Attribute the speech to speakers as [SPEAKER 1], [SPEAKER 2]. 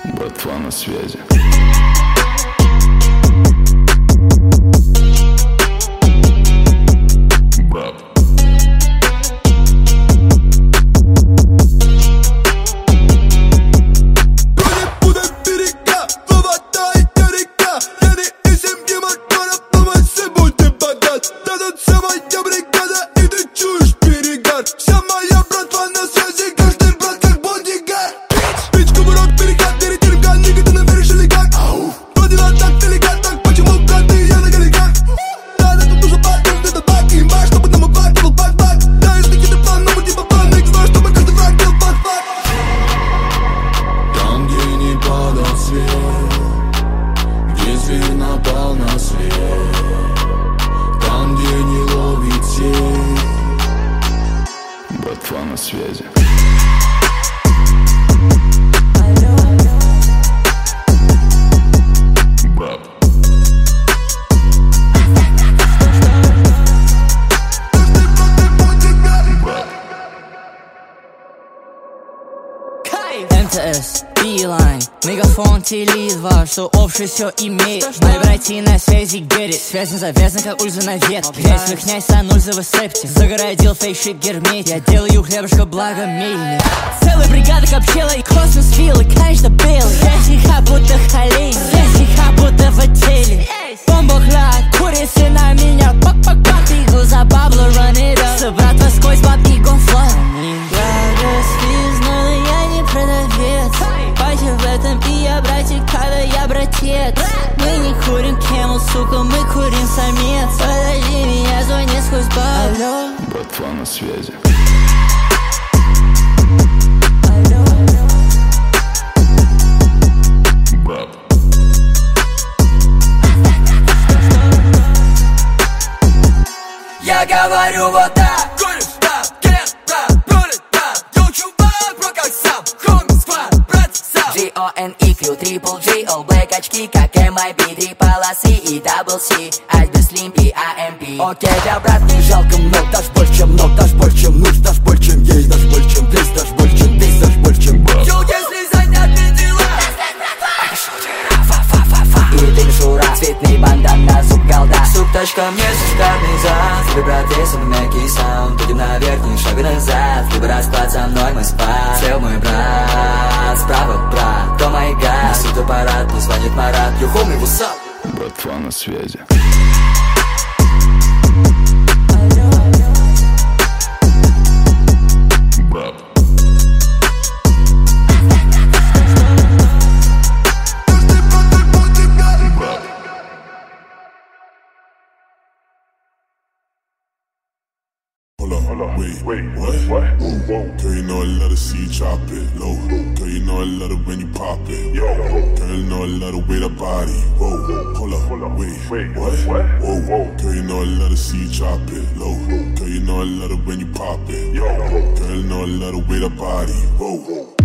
[SPEAKER 1] Братва на связи. Брат.
[SPEAKER 2] Где зверь напал на свет, там, где не ловит сеть.
[SPEAKER 1] Братва на связи. Брат.
[SPEAKER 3] МТС, Билайн, мегафон, Теле2, что общее все имеет. Мои братья на связи, get it. Связь не завязана, как ульза на ветке. Грязь выхняй, санульза в септе. Загородил фейк-шик герметик. Я делаю хлебушка, благо мельник. Целая бригада копчела и космос вилла, конечно белый. Связь их будто холей, связь их будто в отеле. Бомбохла, курицы на меня, пак-пак-пак. Игл за бабло, run it up. Собратва сквозь баб и гонфлай. Благо связно, я не продавец. Бачу в этом и я братик, когда я братец. Мы не курим Camel, сука, мы курим самец. Подожди, меня звонит сквозь бар. Алло.
[SPEAKER 1] Братва на связи.
[SPEAKER 3] Алло.
[SPEAKER 1] Брат.
[SPEAKER 4] Я говорю вот так. Говорю, стоп, get rap, roll it up. Yo, чувак, бро, как сам. Homie, squad, брат, сам. G-O-N-E-Q, triple G, all black очки, как MIB. Три полосы и double C, Альберт Слим и AMP. Окей, да, брат, не жалко много. Дашь больше, чем много, дашь больше, чем нужно. Дашь больше, чем есть, дашь больше, чем здесь. Дашь больше, чем здесь, дашь больше, чем брат. Йоу, если занятны дела, и ты мишура, цветный бандан на зуб голда. Суп, точка, мне шикарный зад. Тебе, брат, если на мягкий саунд. Будем наверх, не шага назад. Либо расклад со мной, мой спад. Слева мой брат, справа брат. До моей гад, несут аппарат, мне звонит Марат. Yo, homie, what's up?
[SPEAKER 1] Братва на связи. Брат.
[SPEAKER 2] Hold up, wait, what? Girl, you know I love to see you chop it low. Girl, you know I love it when you pop it. Girl, you know I love the way that body. Whoa, hold up, wait, what? Whoa, girl, you know I love to see you chop it low. Girl, you know I love it when you pop it. Girl, you know I love the way that body. Whoa.